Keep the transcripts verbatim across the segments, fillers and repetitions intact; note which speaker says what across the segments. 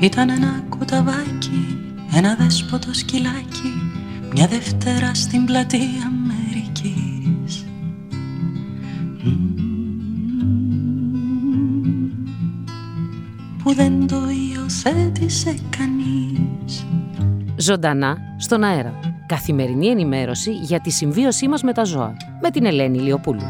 Speaker 1: Ήταν ένα κουταβάκι, ένα δέσποτο σκυλάκι, μια Δευτέρα στην πλατεία Αμερικής. Που δεν το υιοθέτησε κανείς.
Speaker 2: Ζωντανά στον αέρα. Καθημερινή ενημέρωση για τη συμβίωσή μας με τα ζώα. Με την Ελένη Ηλιοπούλου.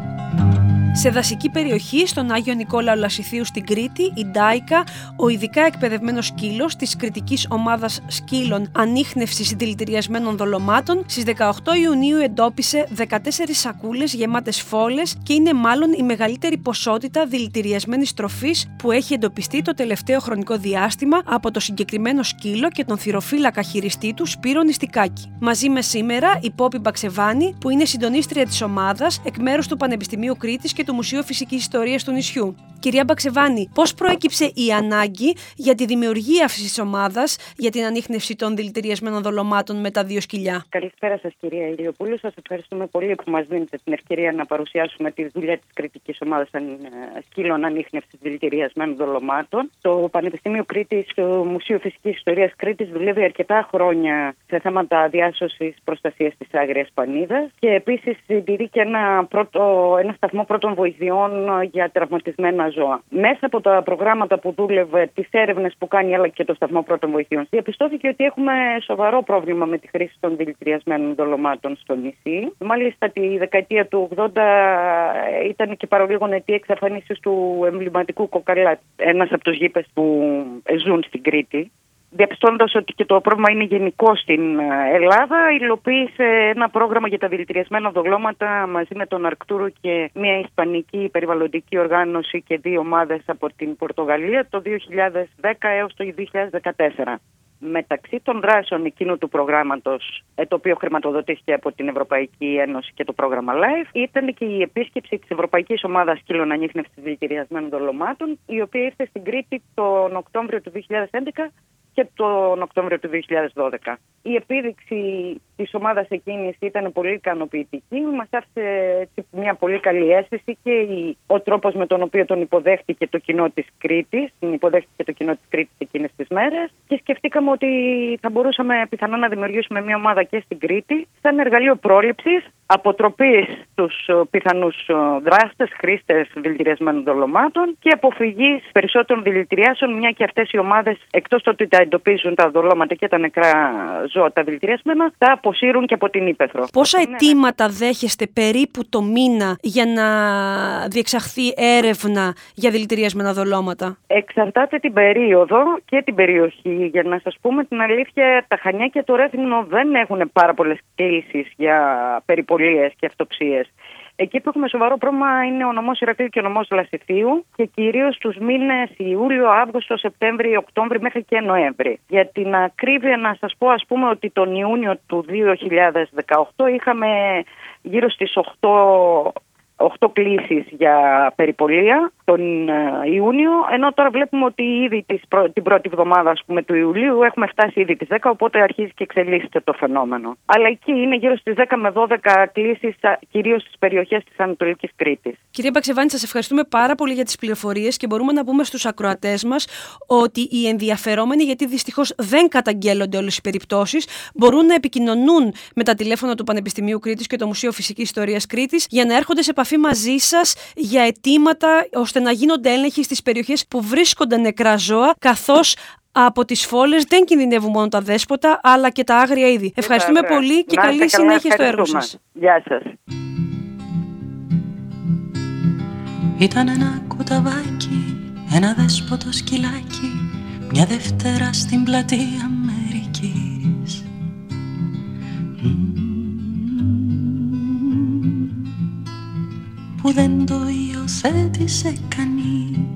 Speaker 3: Σε δασική περιοχή στον Άγιο Νικόλαο Λασιθίου στην Κρήτη, η Ντάικα, ο ειδικά εκπαιδευμένος σκύλος της κριτικής ομάδας σκύλων ανίχνευσης δηλητηριασμένων δολωμάτων, στις δεκαοκτώ Ιουνίου εντόπισε δεκατέσσερις σακούλες γεμάτες φόλες και είναι μάλλον η μεγαλύτερη ποσότητα δηλητηριασμένης τροφής που έχει εντοπιστεί το τελευταίο χρονικό διάστημα από το συγκεκριμένο σκύλο και τον θυροφύλακα χειριστή του Σπύρο Νηστικάκη. Μαζί με σήμερα η Πόπη Μπαξεβάνη, που είναι συντονίστρια της ομάδας εκ μέρους του Πανεπιστημίου Κρήτης και του Μουσείου Φυσικής Ιστορίας του νησιού. Κυρία Μπαξεβάνη, πώς προέκυψε η ανάγκη για τη δημιουργία αυτής της ομάδας για την ανίχνευση των δηλητηριασμένων δολωμάτων με τα δύο σκυλιά?
Speaker 4: Καλησπέρα σας, κυρία Ηλιοπούλου. Σας ευχαριστούμε πολύ που μας δίνετε την ευκαιρία να παρουσιάσουμε τη δουλειά της κριτικής ομάδας σκύλων ανίχνευσης δηλητηριασμένων δολωμάτων. Το Πανεπιστήμιο Κρήτης, το Μουσείο Φυσικής Ιστορίας Κρήτης, δουλεύει αρκετά χρόνια σε θέματα διάσωσης προστασίας της Άγριας Πανίδας και επίσης συντηρεί και ένα, πρώτο, ένα σταθμό πρώτων βοηθειών για τραυματισμένα ζώα. Μέσα από τα προγράμματα που δούλευε, τις έρευνες που κάνει, αλλά και το σταθμό πρώτων βοηθειών, διαπιστώθηκε ότι έχουμε σοβαρό πρόβλημα με τη χρήση των δηλητηριασμένων δολωμάτων στο νησί. Μάλιστα, τη δεκαετία του ογδόντα ήταν και παρολίγο αιτία εξαφανίσεως του εμβληματικού κοκαλά, ένας από τους γήπες που ζουν στην Κρήτη. Διαπιστώνοντας ότι και το πρόβλημα είναι γενικό στην Ελλάδα, υλοποίησε ένα πρόγραμμα για τα δηλητηριασμένα δολώματα μαζί με τον Αρκτούρο και μια ισπανική περιβαλλοντική οργάνωση και δύο ομάδες από την Πορτογαλία το δύο χιλιάδες δέκα έως το δύο χιλιάδες δεκατέσσερα. Μεταξύ των δράσεων εκείνου του προγράμματος, το οποίο χρηματοδοτήθηκε από την Ευρωπαϊκή Ένωση και το πρόγραμμα LIFE, ήταν και η επίσκεψη της Ευρωπαϊκής Ομάδας Σκύλων Ανίχνευσης Δηλητηριασμένων Δολωμάτων, η οποία ήρθε στην Κρήτη τον Οκτώβριο του δύο χιλιάδες έντεκα και τον Οκτώβριο του δύο χιλιάδες δώδεκα. Η επίδειξη της ομάδας εκείνης ήταν πολύ ικανοποιητική. Μας άφησε μια πολύ καλή αίσθηση και ο τρόπος με τον οποίο τον υποδέχτηκε το κοινό της Κρήτης. Την υποδέχτηκε το κοινό της Κρήτης εκείνες τις μέρες και σκεφτήκαμε ότι θα μπορούσαμε πιθανά να δημιουργήσουμε μια ομάδα και στην Κρήτη, σαν εργαλείο πρόληψης, αποτροπής στους πιθανούς δράστες, χρήστες δηλητηριασμένων δολωμάτων και αποφυγής περισσότερων δηλητηριάσεων, μια και αυτές οι ομάδες, εκτός ότι τα εντοπίζουν τα δολώματα και τα νεκρά ζώα, τα δηλητηριασμένα, τα αποσύρουν και από την ύπαιθρο.
Speaker 3: Πόσα αιτήματα ναι. δέχεστε περίπου το μήνα για να διεξαχθεί έρευνα για δηλητηριασμένα δολώματα?
Speaker 4: Εξαρτάται την περίοδο και την περιοχή. Για να σας πούμε την αλήθεια, τα Χανιά και το Ρέθυμνο δεν έχουν πάρα πολλές κλήσεις για περιπολίες και αυτοψίες. Εκεί που έχουμε σοβαρό πρόβλημα είναι ο νομός Ηρακλείου και ο νομός Λασιθίου και κυρίως τους μήνες Ιούλιο, Αύγουστο, Σεπτέμβρη, Οκτώβρη μέχρι και Νοέμβρη. Για την ακρίβεια να σας πω, ας πούμε, ότι τον Ιούνιο του δύο χιλιάδες δεκαοκτώ είχαμε γύρω στις οκτώ οκτώ κλήσεις για περιπολία τον Ιούνιο, ενώ τώρα βλέπουμε ότι ήδη τις πρω... την πρώτη εβδομάδα, ας πούμε, του Ιουλίου έχουμε φτάσει ήδη τις δέκα, οπότε αρχίζει και εξελίσσεται το φαινόμενο. Αλλά εκεί είναι γύρω στις δέκα με δώδεκα κλήσεις, κυρίως στις περιοχές της Ανατολικής Κρήτης.
Speaker 3: Κυρία Μπαξεβάνη, σας ευχαριστούμε πάρα πολύ για τις πληροφορίες και μπορούμε να πούμε στους ακροατές μας ότι οι ενδιαφερόμενοι, γιατί δυστυχώς δεν καταγγέλλονται όλες οι περιπτώσεις, μπορούν να επικοινωνούν με τα τηλέφωνα του Πανεπιστημίου Κρήτης και το Μουσείο Φυσικής Ιστορίας Κρήτης για να έρχονται σε επαφή μαζί σας για αιτήματα ώστε να γίνονται έλεγχοι στις περιοχές που βρίσκονται νεκρά ζώα, καθώς από τις φόλες δεν κινδυνεύουν μόνο τα δέσποτα αλλά και τα άγρια είδη. Ευχαριστούμε Βέβαια. πολύ και να, καλή συνέχεια στο έργο σας.
Speaker 4: Γεια σας.
Speaker 1: Ήταν ένα κουταβάκι, ένα δέσποτο σκυλάκι, μια Δευτέρα στην πλατεία Αμερικής. Που δεν το υιοθέτησε κανείς.